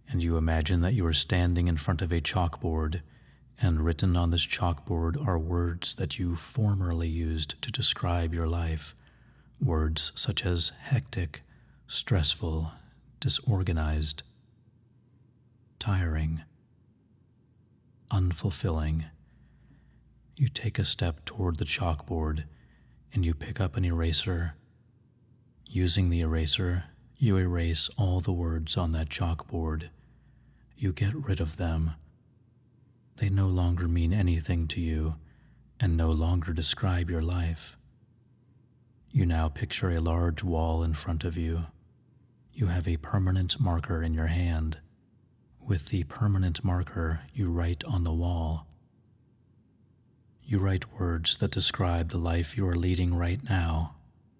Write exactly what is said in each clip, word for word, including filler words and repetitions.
and you imagine that you are standing in front of a chalkboard, and written on this chalkboard are words that you formerly used to describe your life. Words such as hectic, stressful, disorganized, tiring, unfulfilling. You take a step toward the chalkboard and you pick up an eraser. Using the eraser, you erase all the words on that chalkboard. You get rid of them. They no longer mean anything to you and no longer describe your life. You now picture a large wall in front of you. You have a permanent marker in your hand. With the permanent marker, you write on the wall. You write words that describe the life you are leading right now.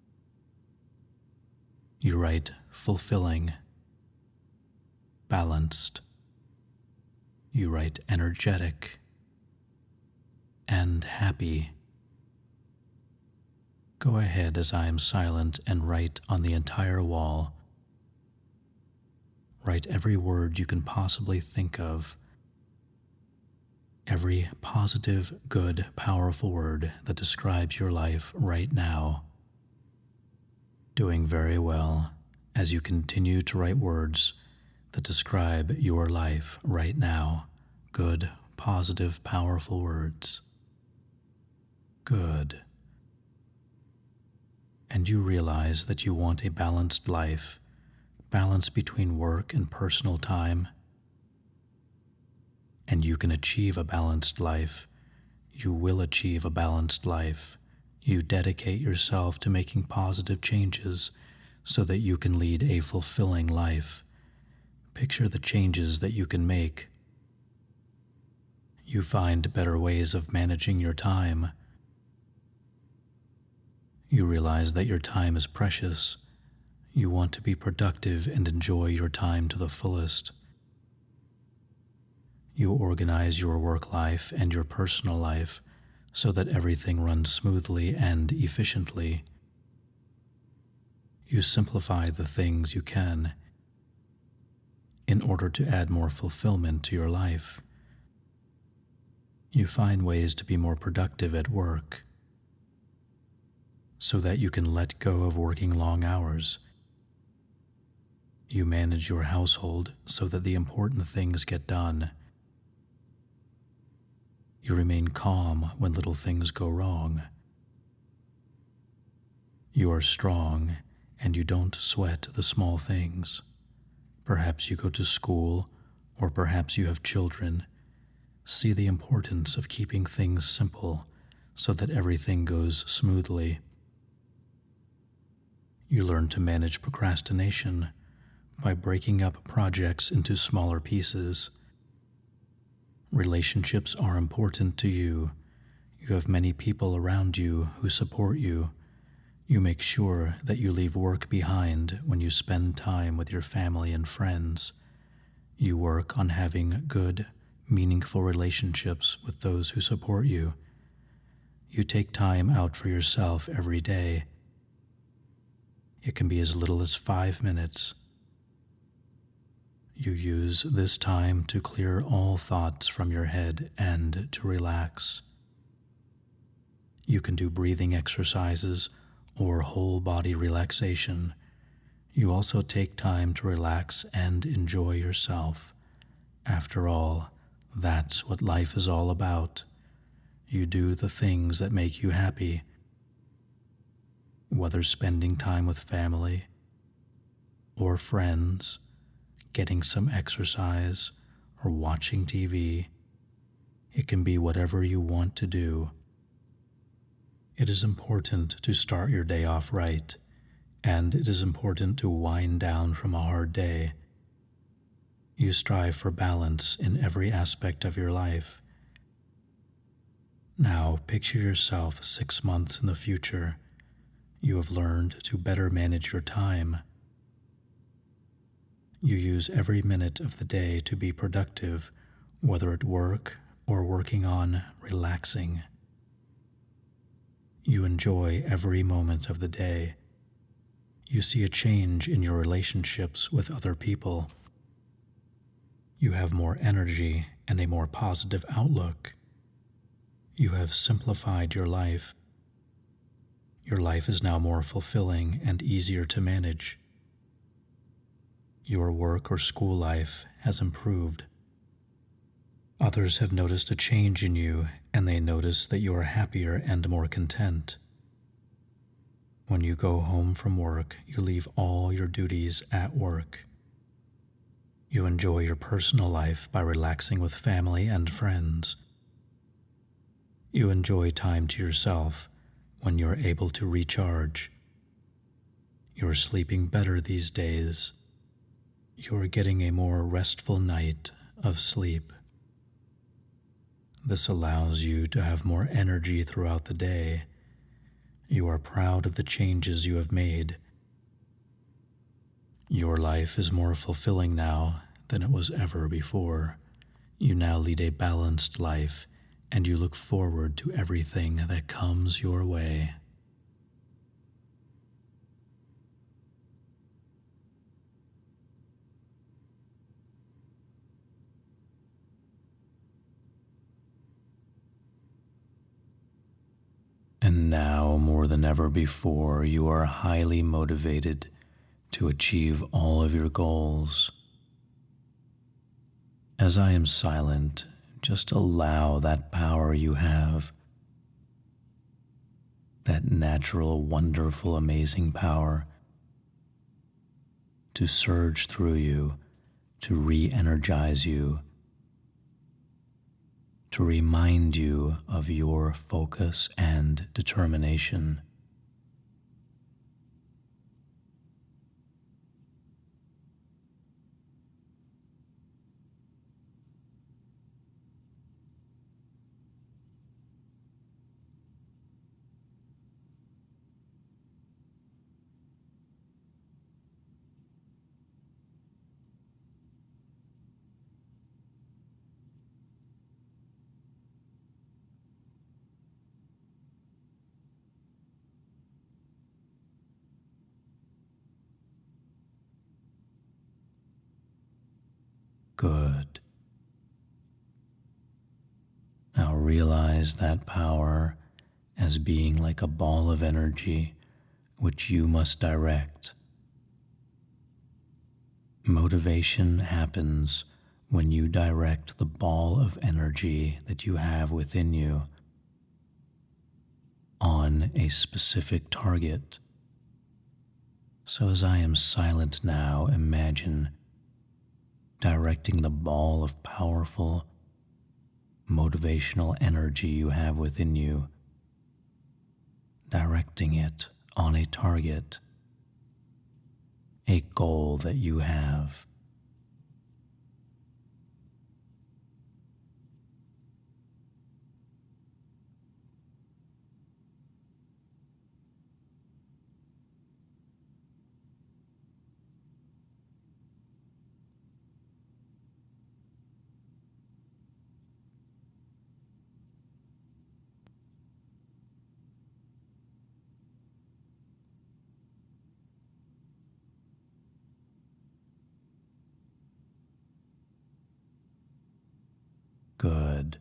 You write fulfilling, balanced. You write energetic and happy. Go ahead as I am silent and write on the entire wall. Write every word you can possibly think of. Every positive, good, powerful word that describes your life right now. Doing very well as you continue to write words that describe your life right now. Good, positive, powerful words. Good. And you realize that you want a balanced life, balance between work and personal time. And you can achieve a balanced life. You will achieve a balanced life. You dedicate yourself to making positive changes so that you can lead a fulfilling life. Picture the changes that you can make. You find better ways of managing your time. You realize that your time is precious. You want to be productive and enjoy your time to the fullest. You organize your work life and your personal life so that everything runs smoothly and efficiently. You simplify the things you can in order to add more fulfillment to your life. You find ways to be more productive at work so that you can let go of working long hours. You manage your household so that the important things get done. You remain calm when little things go wrong. You are strong and you don't sweat the small things. Perhaps you go to school, or perhaps you have children. See the importance of keeping things simple so that everything goes smoothly. You learn to manage procrastination by breaking up projects into smaller pieces. Relationships are important to you. You have many people around you who support you. You make sure that you leave work behind when you spend time with your family and friends. You work on having good, meaningful relationships with those who support you. You take time out for yourself every day. It can be as little as five minutes. You use this time to clear all thoughts from your head and to relax. You can do breathing exercises or whole body relaxation. You also take time to relax and enjoy yourself. After all, that's what life is all about. You do the things that make you happy. Whether spending time with family or friends, getting some exercise, or watching T V, it can be whatever you want to do. It is important to start your day off right, and it is important to wind down from a hard day. You strive for balance in every aspect of your life. Now, picture yourself six months in the future. You have learned to better manage your time. You use every minute of the day to be productive, whether at work or working on relaxing. You enjoy every moment of the day. You see a change in your relationships with other people. You have more energy and a more positive outlook. You have simplified your life. Your life is now more fulfilling and easier to manage. Your work or school life has improved. Others have noticed a change in you, and they notice that you are happier and more content. When you go home from work, you leave all your duties at work. You enjoy your personal life by relaxing with family and friends. You enjoy time to yourself when you're able to recharge. You're sleeping better these days. You're getting a more restful night of sleep. This allows you to have more energy throughout the day. You are proud of the changes you have made. Your life is more fulfilling now than it was ever before. You now lead a balanced life, and you look forward to everything that comes your way. And now, more than ever before, you are highly motivated to achieve all of your goals. As I am silent, just allow that power you have, that natural, wonderful, amazing power, to surge through you, to re-energize you, to remind you of your focus and determination. Good. Now realize that power as being like a ball of energy which you must direct. Motivation happens when you direct the ball of energy that you have within you on a specific target. So as I am silent now, imagine directing the ball of powerful, motivational energy you have within you, directing it on a target, a goal that you have. Good.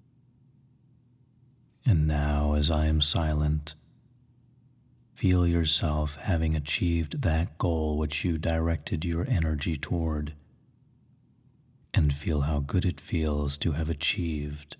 And now, as I am silent, feel yourself having achieved that goal which you directed your energy toward, and feel how good it feels to have achieved.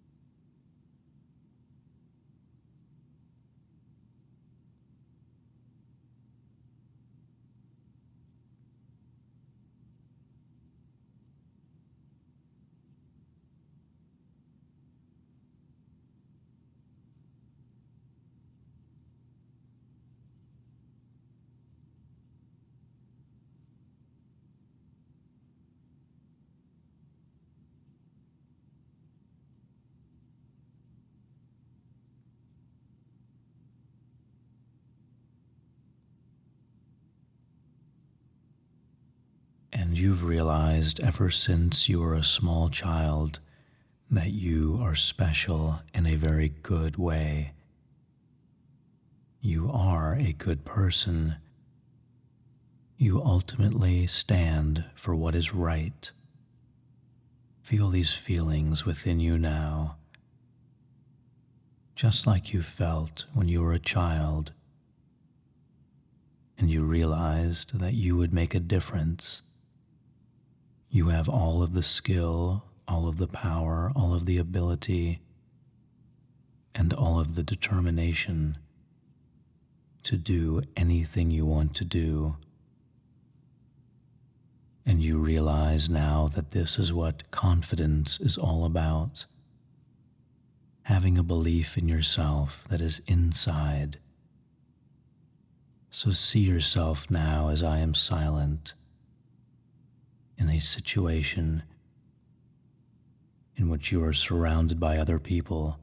And you've realized ever since you were a small child that you are special in a very good way. You are a good person. You ultimately stand for what is right. Feel these feelings within you now, just like you felt when you were a child and you realized that you would make a difference. You have all of the skill, all of the power, all of the ability, and all of the determination to do anything you want to do. And you realize now that this is what confidence is all about. Having a belief in yourself that is inside. So see yourself now as I am silent in a situation in which you are surrounded by other people.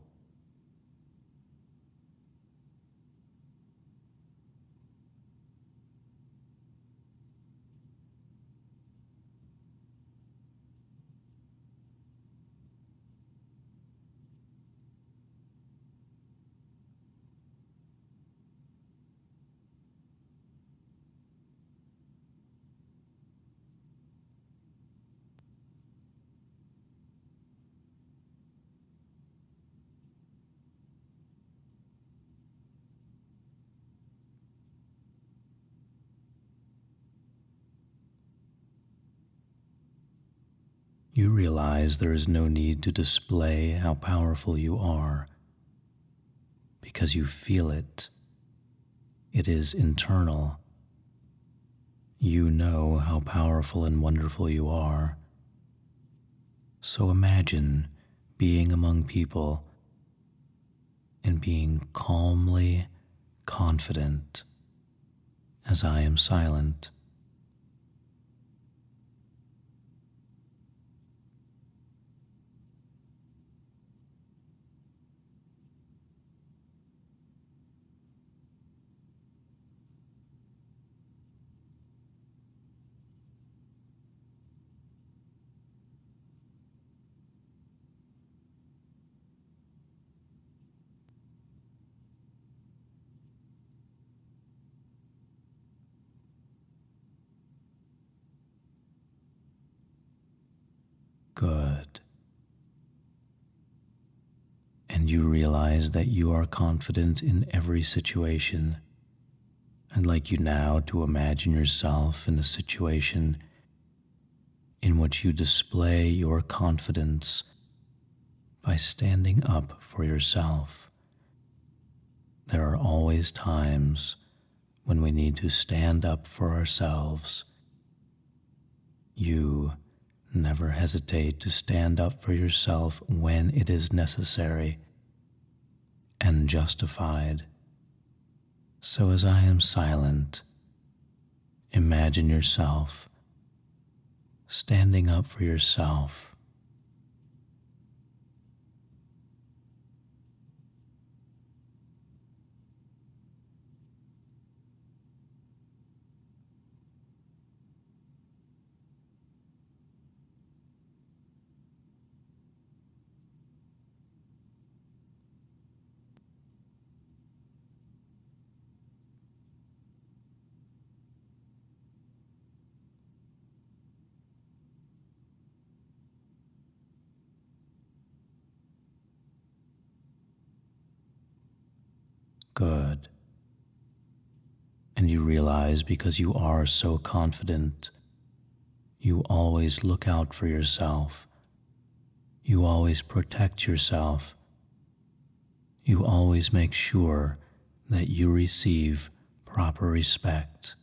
You realize there is no need to display how powerful you are because you feel it. It is internal. You know how powerful and wonderful you are. So imagine being among people and being calmly confident as I am silent. Good. And you realize that you are confident in every situation. I'd like you now to imagine yourself in a situation in which you display your confidence by standing up for yourself. There are always times when we need to stand up for ourselves. You never hesitate to stand up for yourself when it is necessary and justified. So as I am silent, imagine yourself standing up for yourself. Good. And you realize because you are so confident, you always look out for yourself. You always protect yourself. You always make sure that you receive proper respect.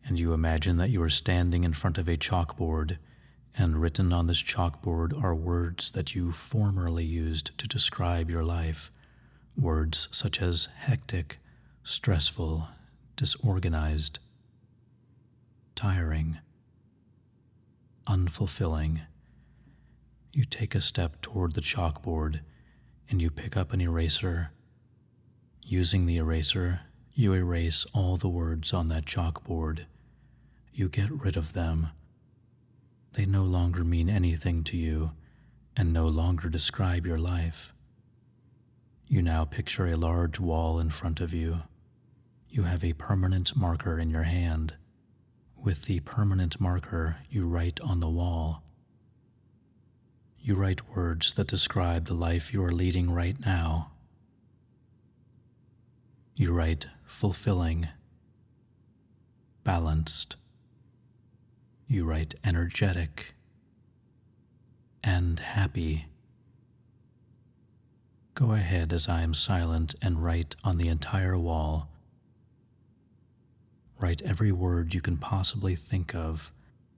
and you imagine that you are standing in front of a chalkboard, and written on this chalkboard are words that you formerly used to describe your life. Words such as hectic, stressful, disorganized, tiring, unfulfilling. You take a step toward the chalkboard and you pick up an eraser. Using the eraser, you erase all the words on that chalkboard. You get rid of them. They no longer mean anything to you and no longer describe your life. You now picture a large wall in front of you. You have a permanent marker in your hand. With the permanent marker, you write on the wall. You write words that describe the life you are leading right now. You write fulfilling, balanced. You write energetic and happy. Go ahead as I am silent and write on the entire wall. Write every word you can possibly think of.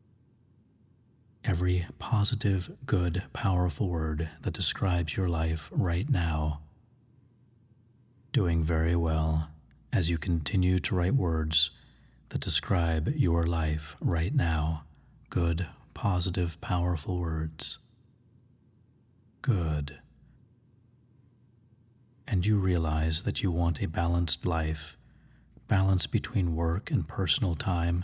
Every positive, good, powerful word that describes your life right now. Doing very well as you continue to write words that describe your life right now. Good, positive, powerful words. Good. And you realize that you want a balanced life, balance between work and personal time.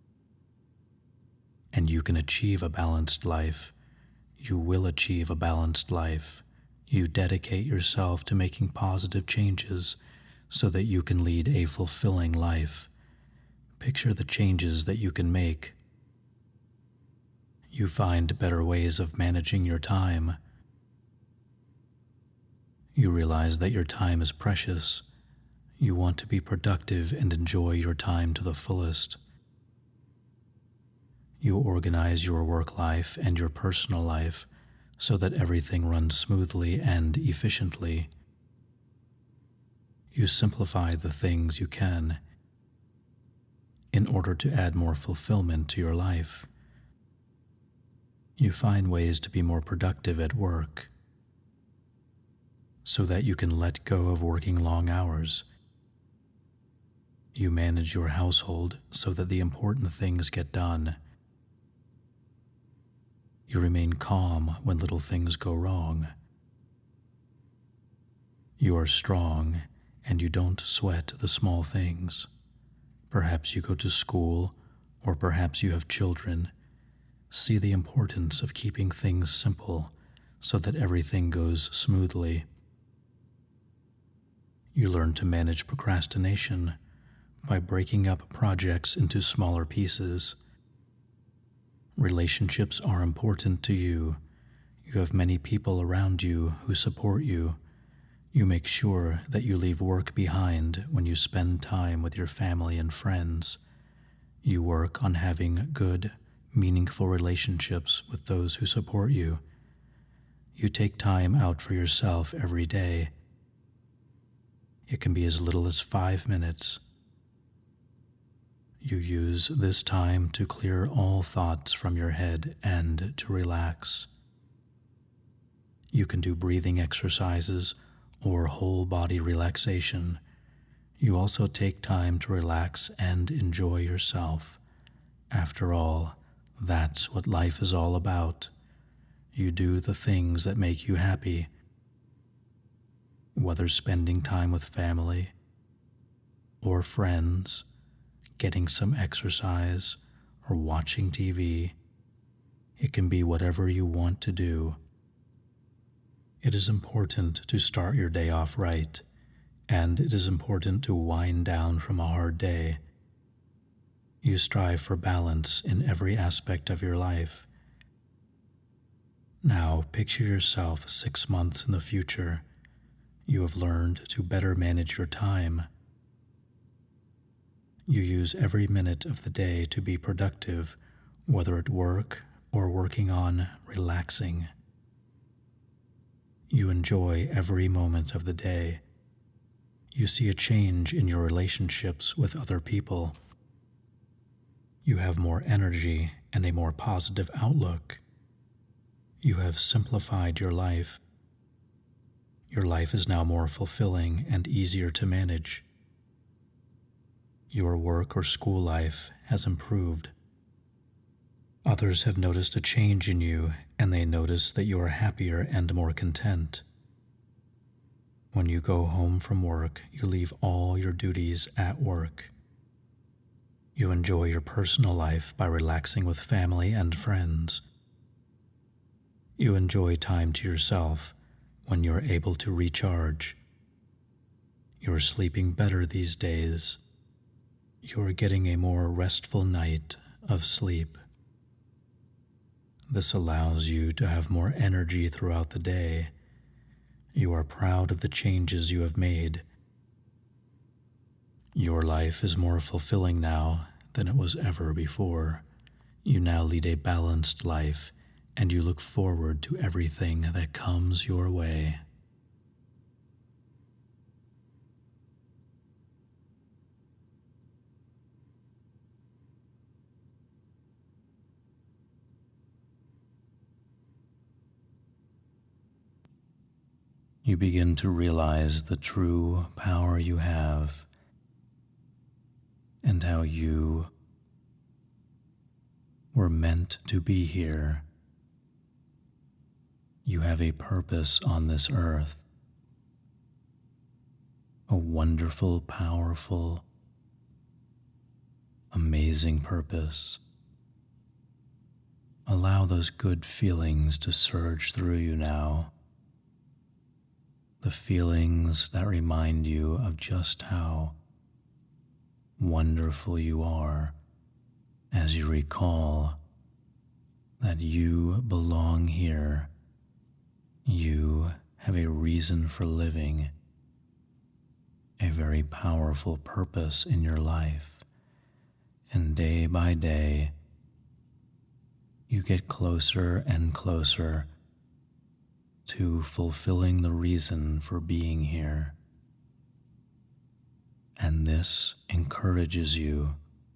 And you can achieve a balanced life. You will achieve a balanced life. You dedicate yourself to making positive changes so that you can lead a fulfilling life. Picture the changes that you can make. You find better ways of managing your time. You realize that your time is precious. You want to be productive and enjoy your time to the fullest. You organize your work life and your personal life so that everything runs smoothly and efficiently. You simplify the things you can in order to add more fulfillment to your life. You find ways to be more productive at work so that you can let go of working long hours. You manage your household so that the important things get done. You remain calm when little things go wrong. You are strong and you don't sweat the small things. Perhaps you go to school, or perhaps you have children. See the importance of keeping things simple so that everything goes smoothly. You learn to manage procrastination by breaking up projects into smaller pieces. Relationships are important to you. You have many people around you who support you. You make sure that you leave work behind when you spend time with your family and friends. You work on having good, meaningful relationships with those who support you. You take time out for yourself every day. It can be as little as five minutes. You use this time to clear all thoughts from your head and to relax. You can do breathing exercises or whole body relaxation. You also take time to relax and enjoy yourself. After all, that's what life is all about. You do the things that make you happy. Whether spending time with family or friends, getting some exercise, or watching T V, it can be whatever you want to do. It is important to start your day off right, and it is important to wind down from a hard day. You strive for balance in every aspect of your life. Now picture yourself six months in the future. You have learned to better manage your time. You use every minute of the day to be productive, whether at work or working on relaxing. You enjoy every moment of the day. You see a change in your relationships with other people. You have more energy and a more positive outlook. You have simplified your life. Your life is now more fulfilling and easier to manage. Your work or school life has improved. Others have noticed a change in you, and they notice that you are happier and more content. When you go home from work, you leave all your duties at work. You enjoy your personal life by relaxing with family and friends. You enjoy time to yourself when you are able to recharge. You are sleeping better these days. You are getting a more restful night of sleep. This allows you to have more energy throughout the day. You are proud of the changes you have made. Your life is more fulfilling now than it was ever before. You now lead a balanced life, and you look forward to everything that comes your way. You begin to realize the true power you have and how you were meant to be here. You have a purpose on this earth, a wonderful, powerful, amazing purpose. Allow those good feelings to surge through you now. The feelings that remind you of just how wonderful you are as you recall that you belong here. You have a reason for living, a very powerful purpose in your life, and day by day, you get closer and closer to fulfilling the reason for being here. And this encourages you.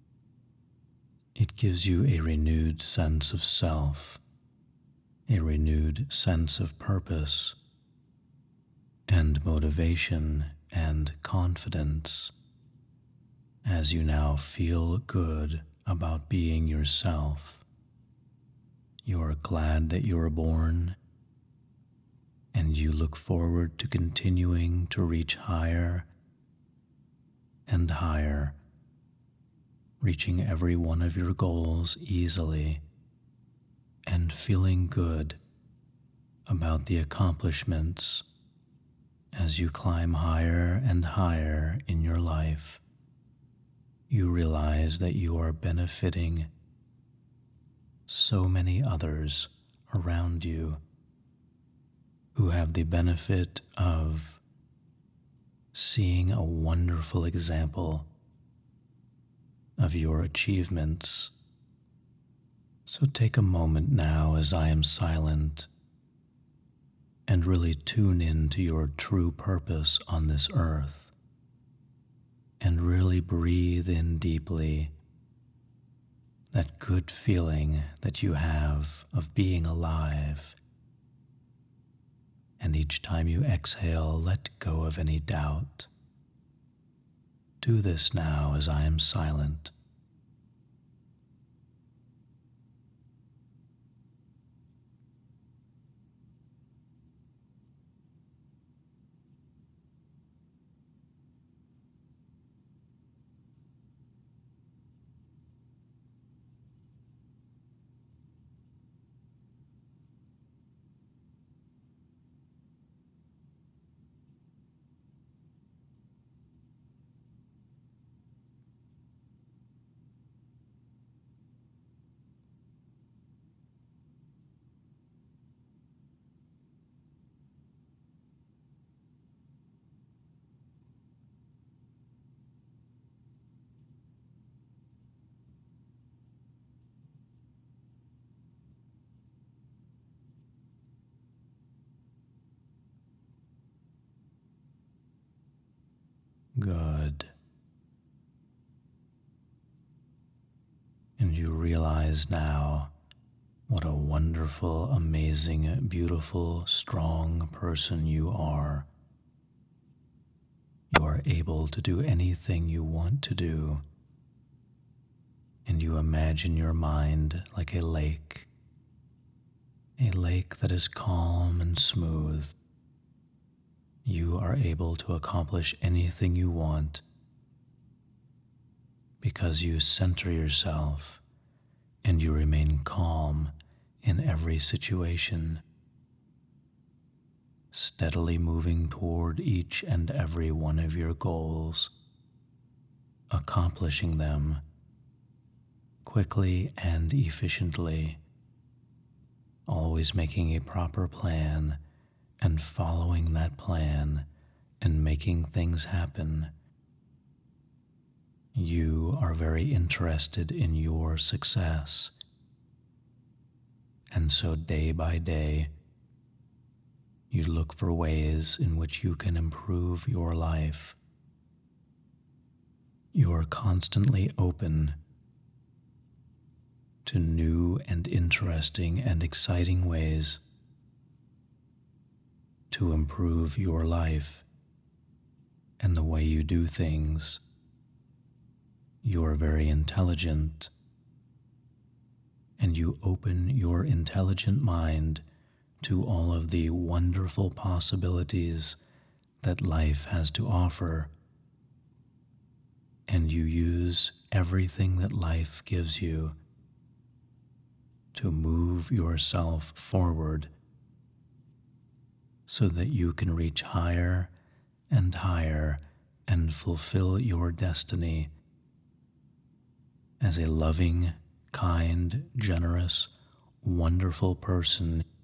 It gives you a renewed sense of self, a renewed sense of purpose, and motivation and confidence as you now feel good about being yourself. You are glad that you were born, and you look forward to continuing to reach higher and higher, reaching every one of your goals easily and feeling good about the accomplishments as you climb higher and higher in your life. You realize that you are benefiting so many others around you who have the benefit of seeing a wonderful example of your achievements. So take a moment now as I am silent and really tune in to your true purpose on this earth, and really breathe in deeply that good feeling that you have of being alive. And each time you exhale, let go of any doubt. Do this now as I am silent. Good. you realize now what a wonderful, amazing, beautiful, strong person you are. You are able to do anything you want to do, and you imagine your mind like a lake, a lake that is calm and smooth. You are able to accomplish anything you want because you center yourself and you remain calm in every situation, steadily moving toward each and every one of your goals, accomplishing them quickly and efficiently, always making a proper plan and following that plan and making things happen. You are very interested in your success. And so day by day, you look for ways in which you can improve your life. You are constantly open to new and interesting and exciting ways to improve your life and the way you do things. You are very intelligent, and you open your intelligent mind to all of the wonderful possibilities that life has to offer, and you use everything that life gives you to move yourself forward so that you can reach higher and higher and fulfill your destiny as a loving, kind, generous, wonderful person